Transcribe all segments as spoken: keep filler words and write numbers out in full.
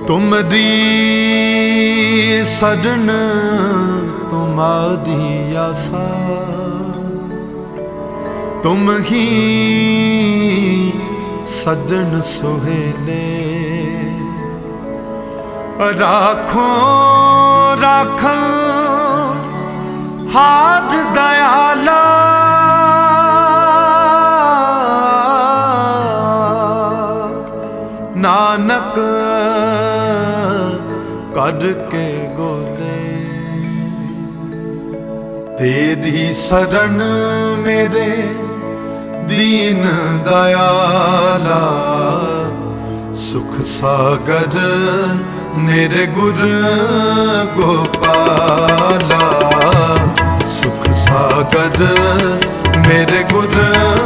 तुमरी सजन तुम्हारी आसा, तुम ही सजन सुहेले। राखो राखन हाथ दयाला, नानक करके गोले। तेरी शरण मेरे दीन दयाला, सुख सागर मेरे गुर गोपाला। सुख सागर मेरे गुर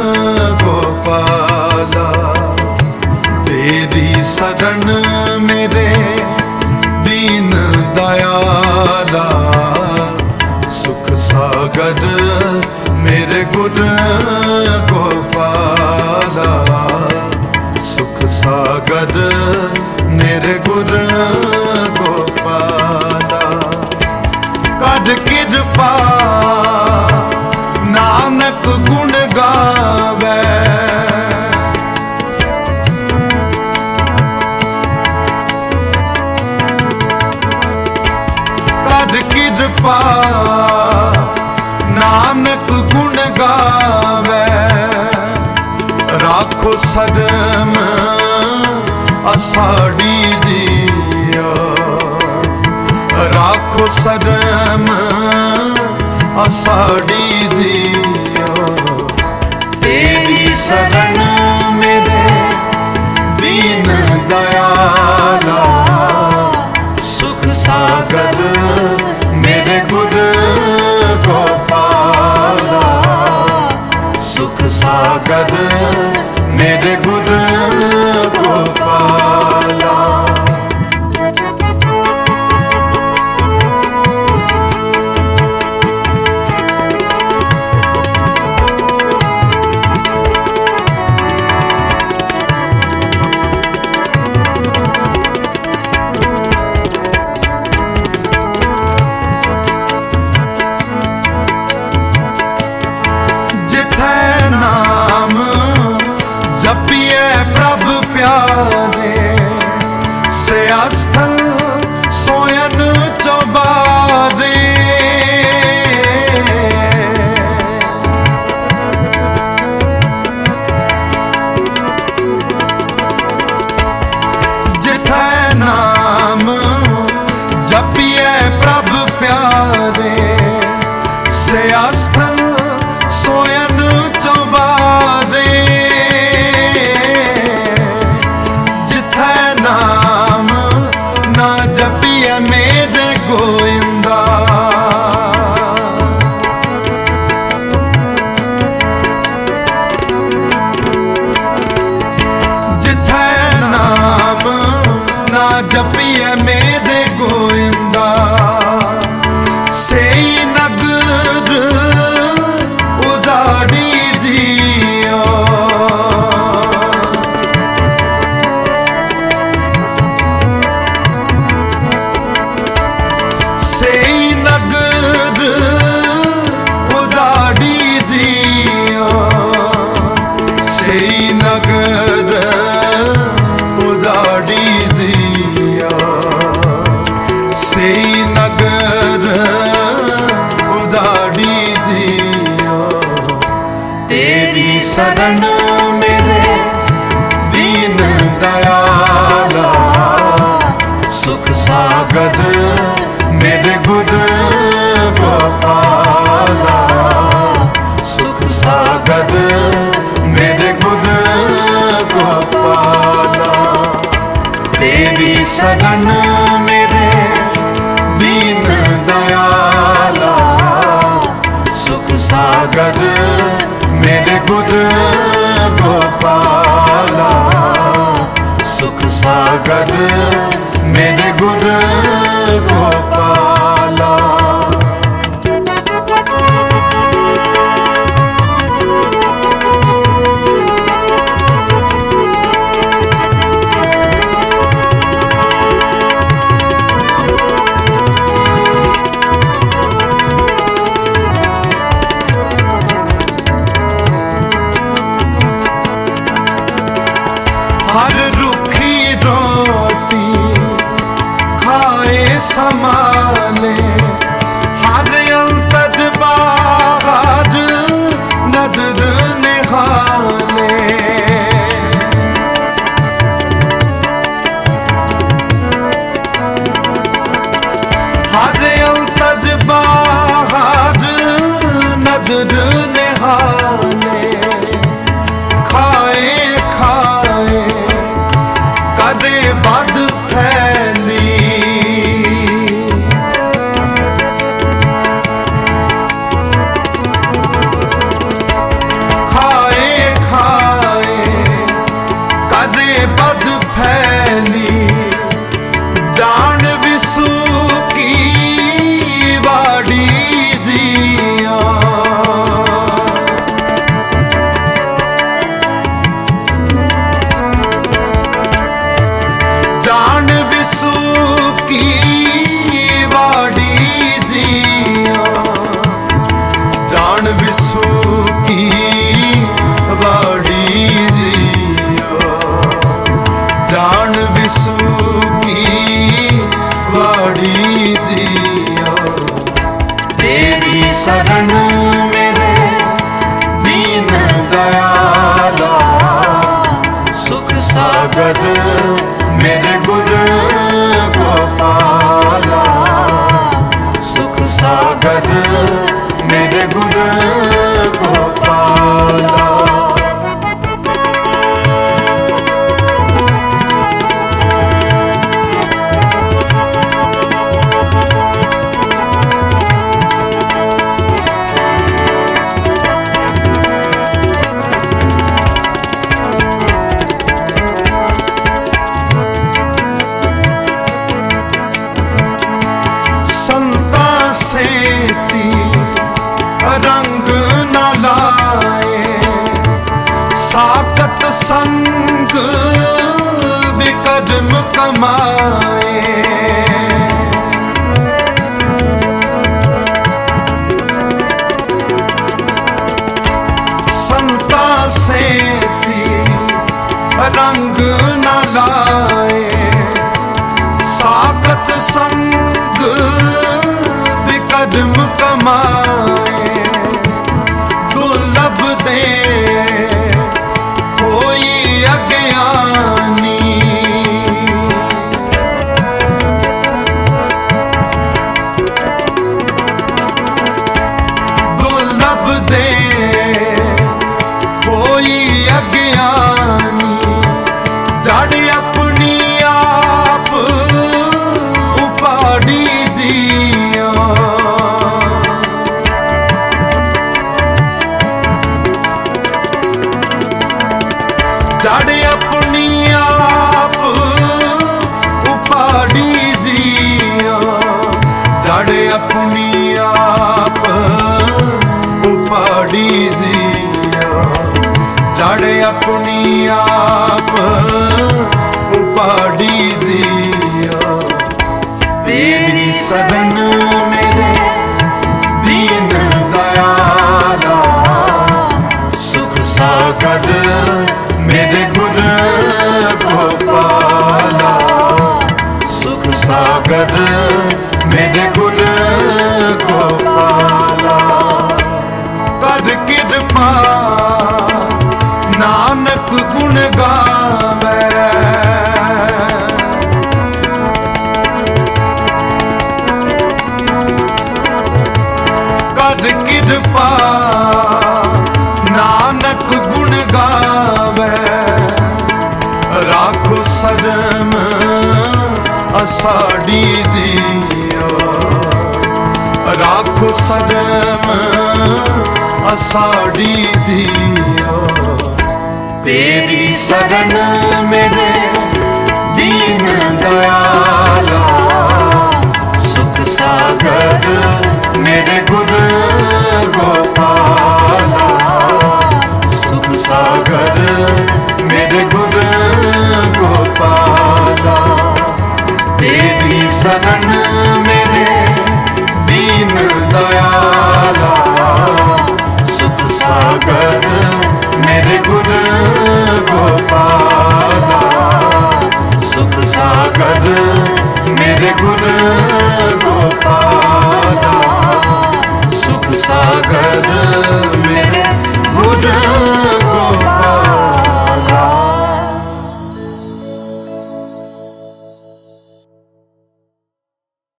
गोपाला। तेरी शरण मेरे दीन दयाला, सुख सागर मेरे गुर गोपाला। सुख सागर मेरे गुर गोपाला। कर कृपा नानक गुण गावे, कृपा नानक गुण गावे। राखो शर्म असाड़ी दिया, राखो शर्म असाड़ी दिया। तेरी शरण मेरे दीन दयाला, सुख सागर मेरे गुर गोपाला। सुख सागर मेरे गुर गोपाला। से आस्थल सोयन चौबारे, जिथे नाम जपिए प्रभ प्यारे। से आस्थल सोयन चौबारे, जपिए मेरे गोविंदा। जिथे नाम ना जपिए मेरे गोविंदा, से नगर उजाड़ी दिया। नगर उजाड़ी दिया, से नगर उजाड़ी दिया। तेरी शरण मेरे दीन दयाला, सुख सागर मेरे गुर गोपाला। सुख सागर मेरे गुर गोपाला। तेरी शरण मेरे दीन दयाला, सुख सागर मेरे गुर गोपाला। सुख सागर मेरे गुर गोपाला। साकत संग विकर्म कमाए, संता से रंग न लाए। साकत संग विकर्म कमाए, दुर्लभ दे कोई अज्ञानी। दुर्लभ दे कोई अज्ञानी, जड़ अपनी आप उपाड़ी दिया। जड़ अपनी आप उपाड़ी दिया, जड़ अपनी आप उपाड़ी दिया, जड़ अपनी आप उपाड़ी दिया। तेरी शरण मेरे दीन दयाला, सुख सागर मेरे गुर गोपाला, सुख सागर मेरे गुर गोपाला। कर कृपा नानक गुण गावे, कर कृपा नानक गुण गावे। राखो शर्म असाड़ी दिया, राखो शर्म असाड़ी दिया। तेरी शरण मेरे दीन दयाला, सुख सागर मेरे गुर गोपाला,